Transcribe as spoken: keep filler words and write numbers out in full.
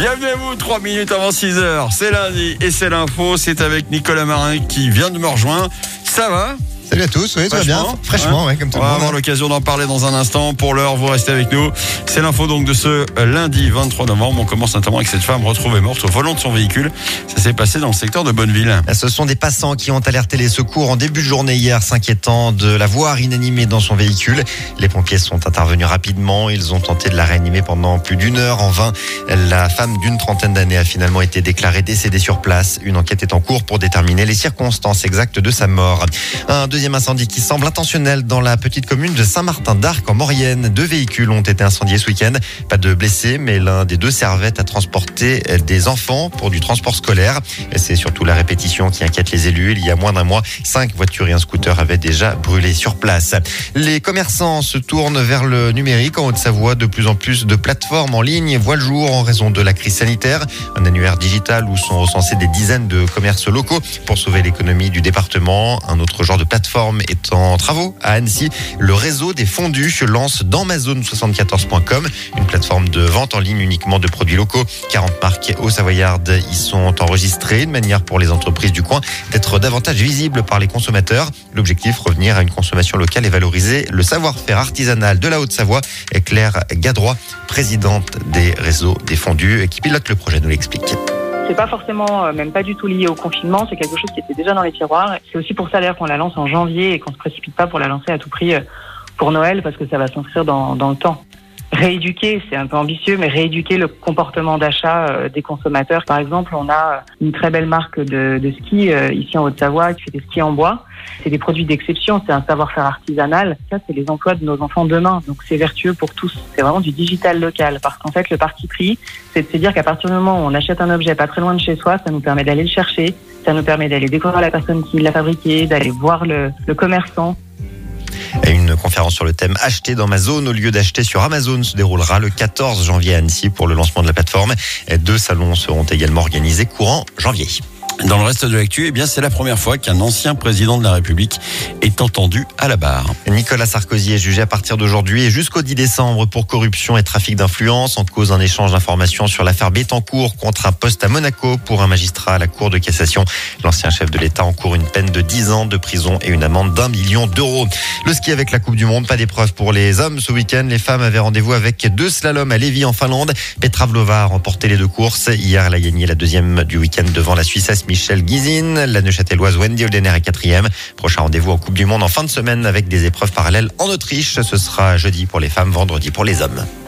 Bienvenue à vous, trois minutes avant six heures. C'est lundi et c'est l'info. C'est avec Nicolas Marin qui vient de me rejoindre. Ça va ? Salut à tous, oui, ça va bien. Fraîchement, hein ouais, comme tout On le va monde. avoir l'occasion d'en parler dans un instant. Pour l'heure, vous restez avec nous. C'est l'info donc de ce lundi vingt-trois novembre. On commence notamment avec cette femme retrouvée morte au volant de son véhicule. Ça s'est passé dans le secteur de Bonneville. Ce sont des passants qui ont alerté les secours en début de journée hier, s'inquiétant de la voir inanimée dans son véhicule. Les pompiers sont intervenus rapidement. Ils ont tenté de la réanimer pendant plus d'une heure. En vain, la femme d'une trentaine d'années a finalement été déclarée décédée sur place. Une enquête est en cours pour déterminer les circonstances exactes de sa mort. Un deuxième incendie qui semble intentionnel dans la petite commune de Saint-Martin-d'Arc en Maurienne. Deux véhicules ont été incendiés ce week-end. Pas de blessés, mais l'un des deux servait à transporter des enfants pour du transport scolaire. C'est surtout la répétition qui inquiète les élus. Il y a moins d'un mois, cinq voitures et un scooter avaient déjà brûlé sur place. Les commerçants se tournent vers le numérique. En Haute-Savoie, de plus en plus de plateformes en ligne voient le jour en raison de la crise sanitaire. Un annuaire digital où sont recensés des dizaines de commerces locaux pour sauver l'économie du département. Un autre genre de plateforme est en travaux à Annecy. Le réseau des fondus lance dans ma zone soixante-quatorze point com, une plateforme de vente en ligne uniquement de produits locaux. quarante marques au Savoyardes y sont enregistrées, une manière pour les entreprises du coin d'être davantage visibles par les consommateurs. L'objectif, revenir à une consommation locale et valoriser le savoir-faire artisanal de la Haute-Savoie. Claire Gadroy, présidente des réseaux des fondus, qui pilote le projet, nous l'explique. C'est pas forcément, euh, même pas du tout lié au confinement, c'est quelque chose qui était déjà dans les tiroirs. C'est aussi pour ça d'ailleurs qu'on la lance en janvier et qu'on se précipite pas pour la lancer à tout prix euh, pour Noël, parce que ça va s'inscrire dans, dans le temps. Rééduquer, c'est un peu ambitieux, mais rééduquer le comportement d'achat euh, des consommateurs. Par exemple, on a une très belle marque de, de ski euh, ici en Haute-Savoie qui fait des skis en bois. C'est des produits d'exception, c'est un savoir-faire artisanal. Ça, c'est les emplois de nos enfants demain. Donc, c'est vertueux pour tous. C'est vraiment du digital local. Parce qu'en fait, le parti pris, c'est de se dire qu'à partir du moment où on achète un objet pas très loin de chez soi, ça nous permet d'aller le chercher. Ça nous permet d'aller découvrir la personne qui l'a fabriqué, d'aller voir le, le commerçant. Une conférence sur le thème « Acheter dans ma zone au lieu d'acheter sur Amazon » se déroulera le quatorze janvier à Annecy pour le lancement de la plateforme. Deux salons seront également organisés courant janvier. Dans le reste de l'actu, eh bien, c'est la première fois qu'un ancien président de la République est entendu à la barre. Nicolas Sarkozy est jugé à partir d'aujourd'hui et jusqu'au dix décembre pour corruption et trafic d'influence. En cause un échange d'informations sur l'affaire Bettencourt contre un poste à Monaco pour un magistrat à la Cour de cassation. L'ancien chef de l'État encourt une peine de dix ans de prison et une amende d'un million d'euros. Le ski avec la Coupe du Monde, pas d'épreuve pour les hommes. Ce week-end, les femmes avaient rendez-vous avec deux slaloms à Lévis en Finlande. Petra Vlova a remporté les deux courses. Hier, elle a gagné la deuxième du week-end devant la Suissesse Michel Guizine. La Neuchâteloise Wendy Holdener est quatrième. Prochain rendez-vous en Coupe du Monde en fin de semaine avec des épreuves parallèles en Autriche. Ce sera jeudi pour les femmes, vendredi pour les hommes.